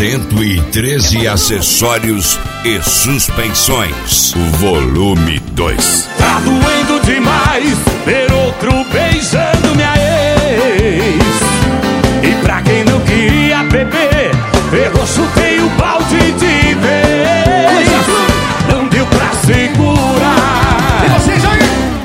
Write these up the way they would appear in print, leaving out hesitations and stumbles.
113 acessórios e suspensões. Volume 2. Tá doendo demais ver outro beijando minha ex. E pra quem não queria beber, eu chutei o balde de vez. Não deu pra segurar. E vocês aí?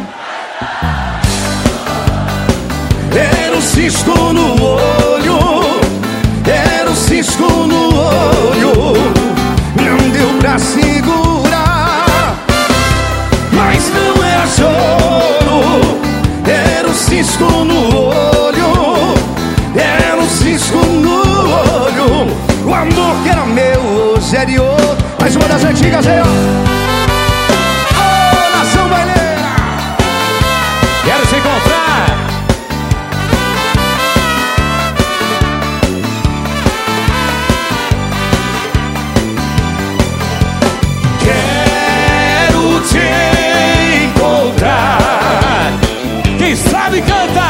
Era um cisco no olho, era um cisco no olho. Não deu pra segurar, mas não era choro. Era um cisco no olho, era um cisco no olho. O amor que era meu hoje é de outro. Mais uma das antigas aí, ó. Ô, nação baileira, Quero te encontrar. quero te encontrar. Quem sabe canta.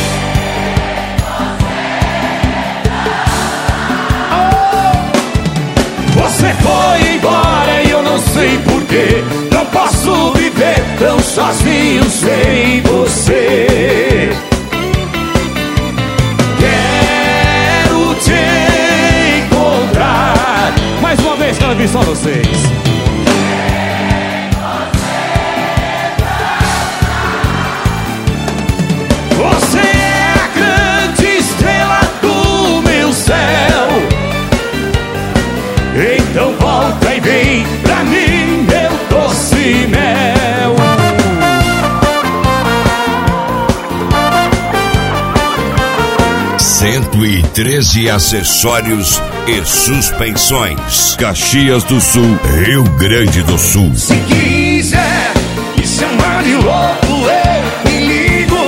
Você foi embora e eu não sei porquê. Não posso viver tão sozinho sem você. Quero te encontrar. Mais uma vez, quero ouvir só vocês. Você é a grande estrela do meu céu. Então volta e vem pra mim, meu doce mel. 113 acessórios e suspensões. Caxias do Sul, Rio Grande do Sul. Se quiser me chamar de louco, eu me ligo.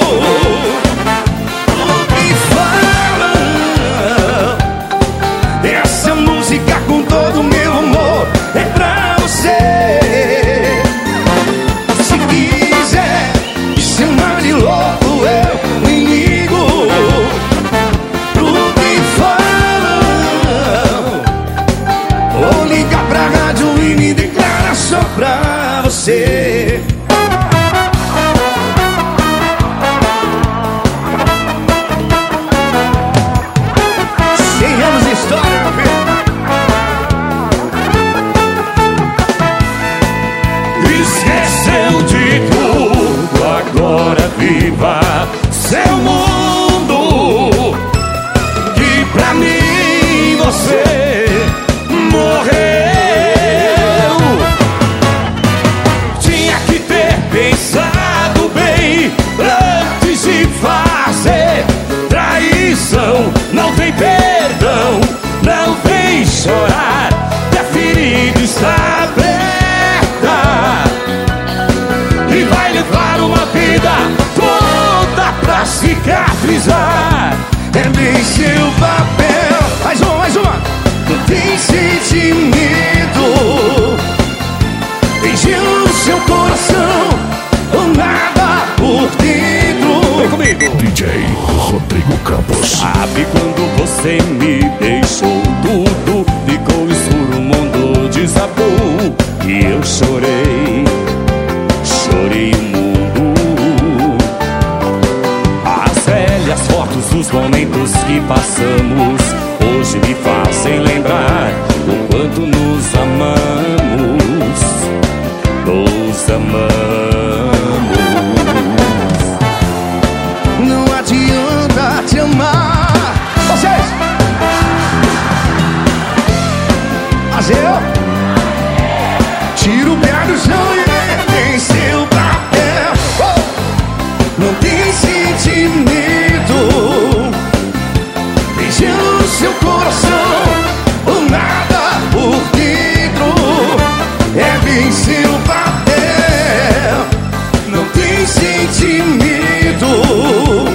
Me fala. Essa música com todo o meu amor é pra você. Se quiser me chamar de louco, eu me ligo. Me fala. Vou ligar pra rádio e me declarar só pra você. Anos de história, meu filho. Esqueceu de tudo, agora viva seu mundo. Que pra mim você morreu. Tinha que ter pensado bem antes de fazer traição. Não tem perdão, não vem chorar, que a ferida está aberta e vai levar uma vida toda pra cicatrizar. É bem seu papel. Mais uma, mais uma. Não tem sentimento, beijando seu coração, ou nada por dentro. Vem comigo. DJ Rodrigo Campos. Sabe quando você me deixou, tudo ficou escuro, o mundo desabou e eu chorei, chorei o mundo. As velhas fotos dos momentos que passamos hoje me fazem lembrar o quanto nos amamos, nos amamos. Não adianta te amar. Vocês! Mas eu tiro o pé do chão e tem seu papel. Não tem sentimento, beijando seu coração, ou nada por dentro. É bem seu papel. Não tem sentimento,